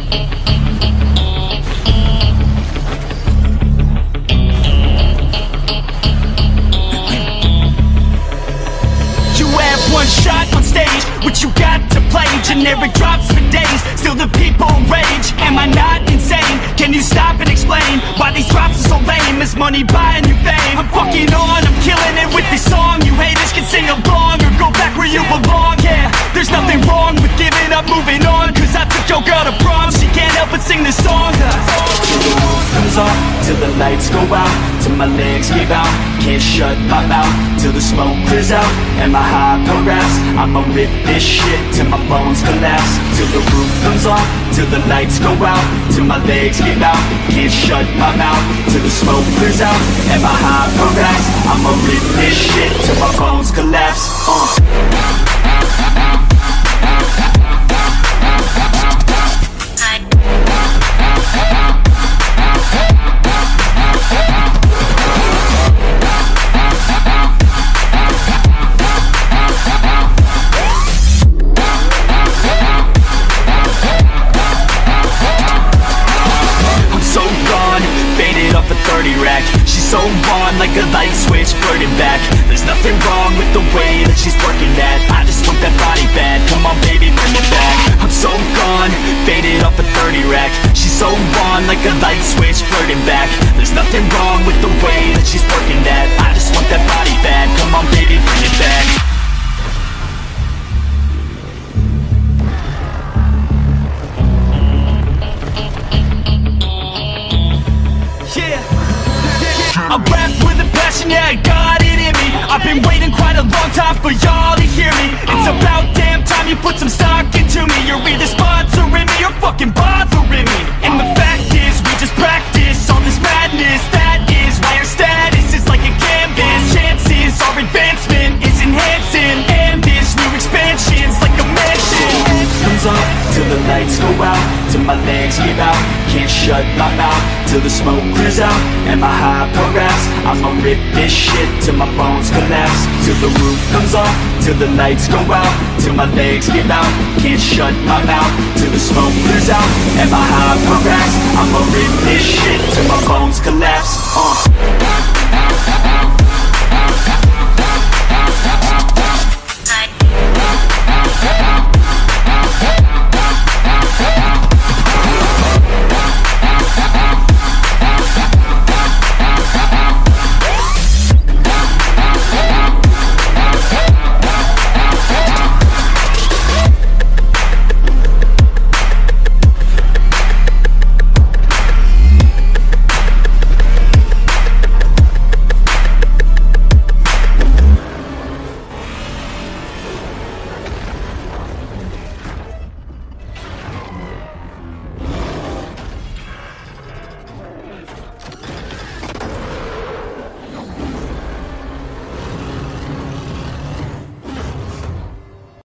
One shot on stage, what you got to play? Generic drops for days, still the people rage. Am I not insane? Can you stop and explain why these drops are so lame? Is money buying you fame? I'm fucking on, I'm killing it with this song. You haters can sing along or go back where you belong. Yeah, there's nothing wrong with giving up, moving on. Cause I took your girl to prom, she can't help but sing this song. Till the roof comes off, till the lights go out, till my legs give out, can't shut my mouth, till the smoke clears out, and my high progress. I'ma rip this shit till my bones collapse. Till the roof comes off, till the lights go out, till my legs give out, can't shut my mouth, till the smoke clears out, and my high progress. I'ma rip this shit till my bones collapse. She's so on like a light switch, flirting back. There's nothing wrong with the way that she's working that. I just want that body bad, come on baby, bring it back. I'm so gone, faded off a 30 rack. She's so on like a light switch, flirting back. There's nothing wrong with the way that she's working that. I just want that body bad, come on baby, bring it back. I rap with a passion, yeah, I got it in me. I've been waiting quite a long time for y'all to hear me. It's about damn time you put some stock into me. You're either sponsoring me or fucking bothering me. And the fact is, we just practice all this madness. That is why our status is like a canvas. Chances our advancement is enhancing, and this new expansion's like a mansion. Comes off till the lights go out, till my legs give out, can't shut my mouth, till the smoke clears out, and my high progress. I'ma rip this shit till my bones collapse. Till the roof comes off, till the lights go out, till my legs give out, can't shut my mouth, till the smoke clears out, and my high progress. I'ma rip this shit till my bones collapse.